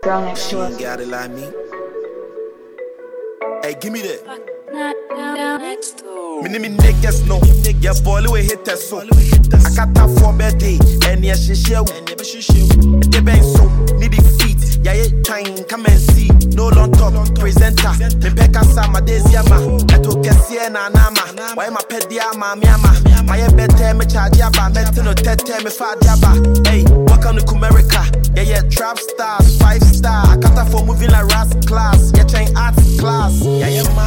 Girl next She door. ain't got it like me. Hey, give me that. Me name is niggas no. Yeah, boy, we hit that so. I got that for birthday, and yeah, she share. They bang so, need the feet. Yeah, yeah, trying, come and see. No long talk, presenter. Me peka sama desiama. Eto kesiye na nama. Why my pet diama, miama. My better me charge yaba. Meto no tete me fa diaba. Hey, welcome to Kumerica. Yeah, yeah, trap stars, 5-star. I got that for moving like Ras class. Yeah, trying arts class. Yeah, yeah, ma.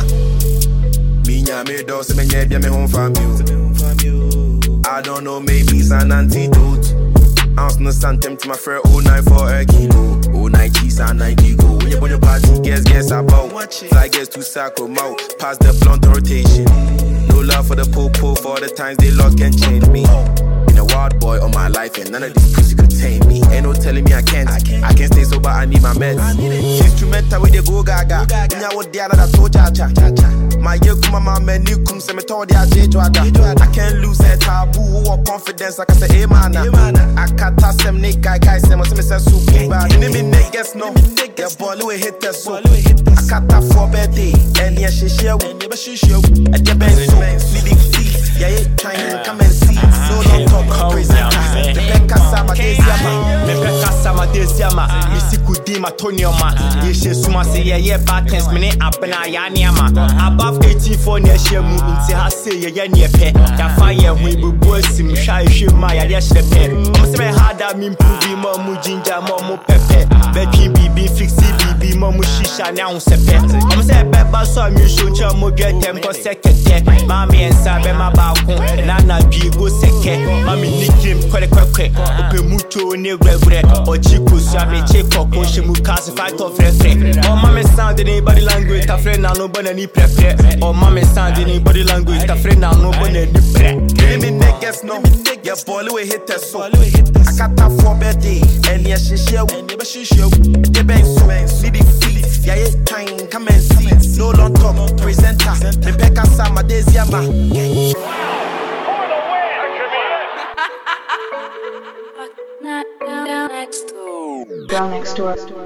Me do se me nye me home from you. I don't know, maybe it's an antidote. Ounce no santem to my friend 09 for a kilo. 09 cheese and 90 go. When you on your party, guess about. Fly gets to Sacramento. Pass the blunt rotation. No love for the po-po, for all the times they lost can change me. Been a wild boy all my life and none of this pussy could tame me. Ain't no telling me I can't stay sober, I need my meds. Instrumental with the go gaga. Nya what the other to cha-cha. My year come my man new come se me told ya I can't lose that taboo or confidence like I say hey man. I can't tell them nigga guys say me say super bad. Me niggas no. Yeah boy we hit that so. I can't tell for birthday and yeah she share. And the best so leading feet. Yeah yeah trying come and see. No long talk crazy. Me peka sama desiama. Me sikudi ma tonioma. Ye she suma say yeah bad things me ne abena ya niama. Above 18 for near shemu unti ha say ye nepe. Ya fire we bubu sim sha shema ya de shepe. Omo se me harder me improve mo mu ginger mo pepe. Between bibi fixi bibi mo mu shisha na un sepe. Omo se beba so mi show cha mo get them ko sekete. Mami ensa be ma ba kun na na bi go seke. Mami nikim kwele kwekwe. Ope mucho ne gwegwe. Ochiku so me cheko ko shemu cast fight of frefre. Oh mami sound in body language ta friend na no bana ni prepare. Oh mama sound in body language, ta friend now no bonnet ni pre. Me niggas no, yeah boy we hit that so. I got that for birthday, and yeah she share. They bang so, need the feet. Yeah yeah time, come and see. No long talk, presenter. Me peka sama desiama. Girl next door.